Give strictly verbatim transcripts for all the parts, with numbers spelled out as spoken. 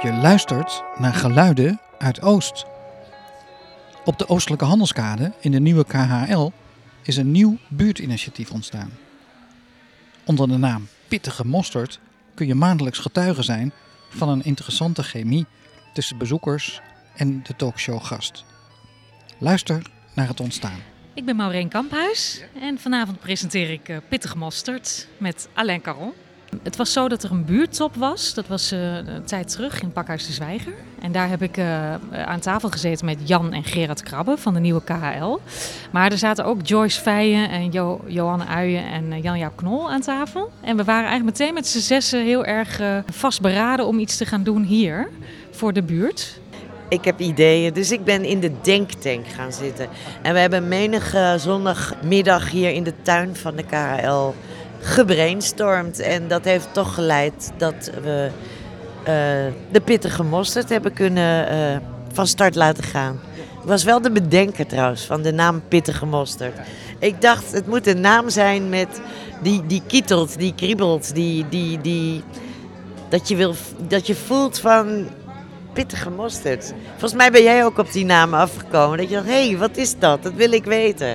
Je luistert naar geluiden uit Oost. Op de Oostelijke Handelskade in de nieuwe K H L is een nieuw buurtinitiatief ontstaan. Onder de naam Pittige Mosterd kun je maandelijks getuige zijn van een interessante chemie tussen bezoekers en de talkshowgast. Luister naar het ontstaan. Ik ben Maureen Kamphuis en vanavond presenteer ik uh, Pittige Mosterd met Alain Caron. Het was zo dat er een buurttop was, dat was uh, een tijd terug in Pakhuis de Zwijger. En daar heb ik uh, aan tafel gezeten met Jan en Gerard Krabbe van de nieuwe K H L. Maar er zaten ook Joyce Feijen en jo- Johanne Uijen en uh, Jan-Jaap Knol aan tafel. En we waren eigenlijk meteen met z'n zessen heel erg uh, vastberaden om iets te gaan doen hier voor de buurt. Ik heb ideeën, dus ik ben in de denktank gaan zitten. En we hebben menige zondagmiddag hier in de tuin van de K H L gebrainstormd. En dat heeft toch geleid dat we uh, de Pittige Mosterd hebben kunnen uh, van start laten gaan. Ik was wel de bedenker trouwens van de naam Pittige Mosterd. Ik dacht, het moet een naam zijn met die, die kietelt, die kriebelt, die, die, die, dat, je wil, dat je voelt van pittige mosterd. Volgens mij ben jij ook op die naam afgekomen. Dat je dacht, hé, hey, wat is dat? Dat wil ik weten.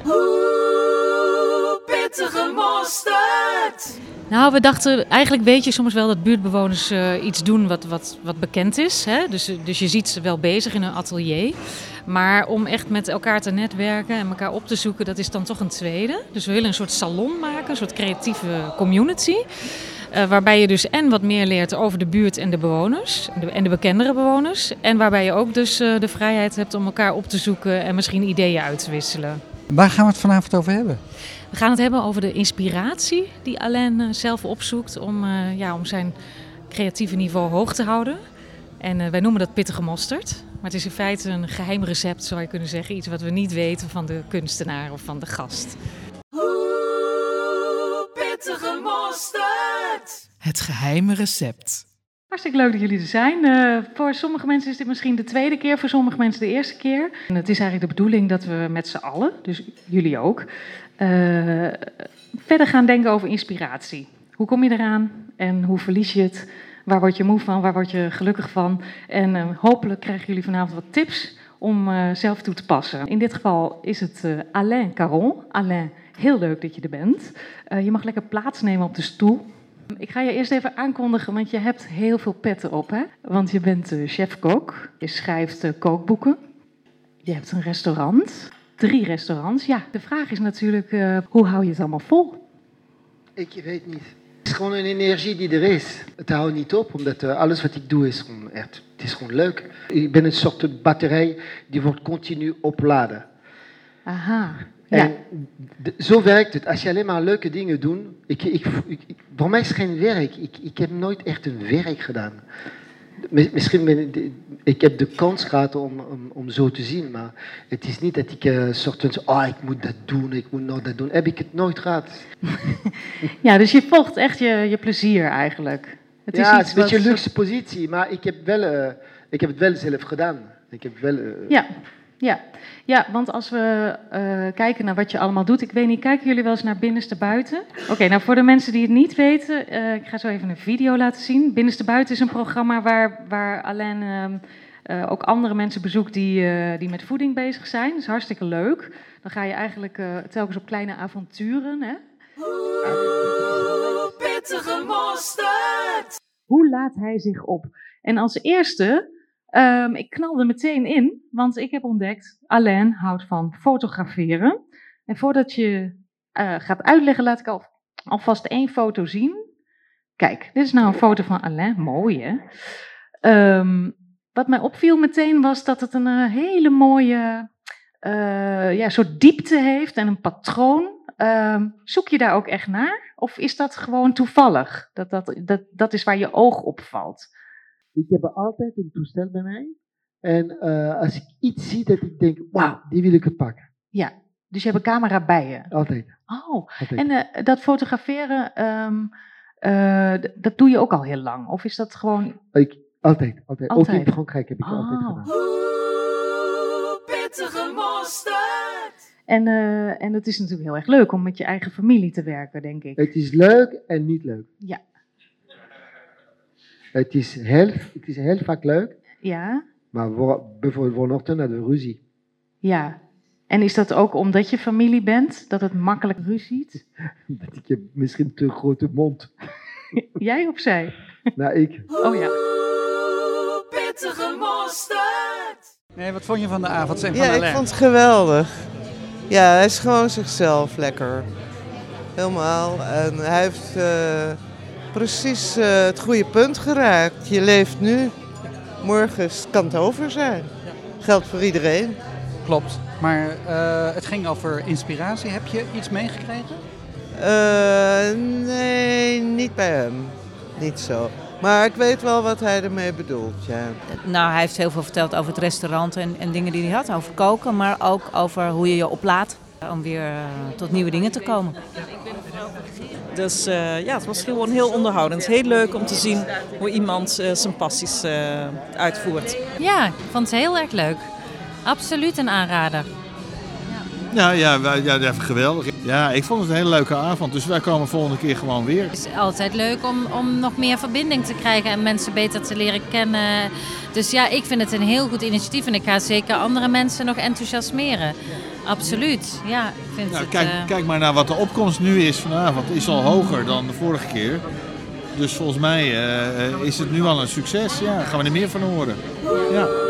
Oeh, pittige mosterd! Nou, we dachten, eigenlijk weet je soms wel dat buurtbewoners uh, iets doen wat, wat, wat bekend is. Hè? Dus, dus je ziet ze wel bezig in hun atelier. Maar om echt met elkaar te netwerken en elkaar op te zoeken, dat is dan toch een tweede. Dus we willen een soort salon maken, een soort creatieve community. Uh, waarbij je dus en wat meer leert over de buurt en de bewoners. En de, en de bekendere bewoners. En waarbij je ook dus uh, de vrijheid hebt om elkaar op te zoeken en misschien ideeën uit te wisselen. Waar gaan we het vanavond over hebben? We gaan het hebben over de inspiratie die Alain uh, zelf opzoekt om, uh, ja, om zijn creatieve niveau hoog te houden. En uh, wij noemen dat pittige mosterd. Maar het is in feite een geheim recept, zou je kunnen zeggen. Iets wat we niet weten van de kunstenaar of van de gast. Oeh, pittige mosterd! Het geheime recept. Hartstikke leuk dat jullie er zijn. Uh, voor sommige mensen is dit misschien de tweede keer, voor sommige mensen de eerste keer. En het is eigenlijk de bedoeling dat we met z'n allen, dus jullie ook, uh, verder gaan denken over inspiratie. Hoe kom je eraan en hoe verlies je het? Waar word je moe van? Waar word je gelukkig van? En uh, hopelijk krijgen jullie vanavond wat tips om uh, zelf toe te passen. In dit geval is het uh, Alain Caron. Alain, heel leuk dat je er bent. Uh, je mag lekker plaatsnemen op de stoel. Ik ga je eerst even aankondigen, want je hebt heel veel petten op, hè? Want je bent uh, chef-kok, je schrijft uh, kookboeken, je hebt een restaurant, drie restaurants. Ja, de vraag is natuurlijk, uh, hoe hou je het allemaal vol? Ik weet niet. Het is gewoon een energie die er is. Het houdt niet op, omdat uh, alles wat ik doe is gewoon echt, het is gewoon leuk. Ik ben een soort batterij die wordt continu opladen. Aha. En ja. d- zo werkt het. Als je alleen maar leuke dingen doet. Ik, ik, ik, ik, voor mij is het geen werk. Ik, ik heb nooit echt een werk gedaan. Misschien ben ik, ik heb de kans gehad om, om, om zo te zien, maar het is niet dat ik een uh, soort van, oh, ik moet dat doen, ik moet nou dat doen. Heb ik het nooit gehad. Ja, dus je volgt echt je, je plezier eigenlijk. Het ja, is iets het is een beetje wat... een luxe positie, maar ik heb, wel, uh, ik heb het wel zelf gedaan. Ik heb wel... Uh... Ja. Ja. ja, want als we uh, kijken naar wat je allemaal doet, ik weet niet, kijken jullie wel eens naar Binnenste Buiten? Oké, okay, nou voor de mensen die het niet weten, uh, ik ga zo even een video laten zien. Binnenste Buiten is een programma waar, waar Alain uh, uh, ook andere mensen bezoekt die, uh, die met voeding bezig zijn. Dat is hartstikke leuk. Dan ga je eigenlijk uh, telkens op kleine avonturen, hè? Oeh, pittige mosterd! Hoe laat hij zich op? En als eerste... Um, ik knalde meteen in, want ik heb ontdekt, Alain houdt van fotograferen. En voordat je uh, gaat uitleggen, laat ik al, alvast één foto zien. Kijk, dit is nou een foto van Alain, mooi hè. Um, wat mij opviel meteen was dat het een uh, hele mooie uh, ja, soort diepte heeft en een patroon. Um, zoek je daar ook echt naar? Of is dat gewoon toevallig? Dat, dat, dat, dat is waar je oog op valt. Ik heb altijd een toestel bij mij. En uh, als ik iets zie dat ik denk, wauw, die wil ik het pakken. Ja, dus je hebt een camera bij je? Altijd. Oh, altijd. En uh, dat fotograferen, um, uh, d- dat doe je ook al heel lang? Of is dat gewoon... Ik, altijd, altijd, altijd. Ook in Frankrijk heb ik het oh. altijd gedaan. Oeh, pittige mosterd! En, uh, en het is natuurlijk heel erg leuk om met je eigen familie te werken, denk ik. Het is leuk en niet leuk. Ja. Het is heel, het is heel vaak leuk, Ja, maar voor, bijvoorbeeld vanochtend hadden we ruzie. ja. En is dat ook omdat je familie bent, dat het makkelijk ruziet? Dat ik heb misschien te grote mond. Jij of zij? Nou, ik. Oh ja. Oeh, pittige mosterd. Nee, wat vond je van de avond? Zeg Ja, van ik Alain? vond het geweldig. Ja, hij is gewoon zichzelf lekker. Helemaal. En hij heeft uh, precies uh, het goede punt geraakt. Je leeft nu. Morgen kan het over zijn. Geldt voor iedereen. Klopt. Maar uh, het ging over inspiratie. Heb je iets meegekregen? Uh, nee, niet bij hem. Niet zo. Maar ik weet wel wat hij ermee bedoelt, ja. Nou, hij heeft heel veel verteld over het restaurant en, en dingen die hij had. Over koken, maar ook over hoe je je oplaadt om weer uh, tot nieuwe dingen te komen. Dus uh, ja, het was gewoon heel onderhoudend. Heel leuk om te zien hoe iemand uh, zijn passies uh, uitvoert. Ja, ik vond het heel erg leuk. Absoluut een aanrader. Ja, ja, wij, ja, ja, geweldig. Ja, ik vond het een hele leuke avond, dus wij komen volgende keer gewoon weer. Het is altijd leuk om, om nog meer verbinding te krijgen en mensen beter te leren kennen. Dus ja, ik vind het een heel goed initiatief en ik ga zeker andere mensen nog enthousiasmeren. Absoluut, ja. Ik vind Nou, het, kijk, uh... kijk maar naar wat de opkomst nu is vanavond. Het is al hoger dan de vorige keer. Dus volgens mij uh, is het nu al een succes. Ja, gaan we er meer van horen. Ja.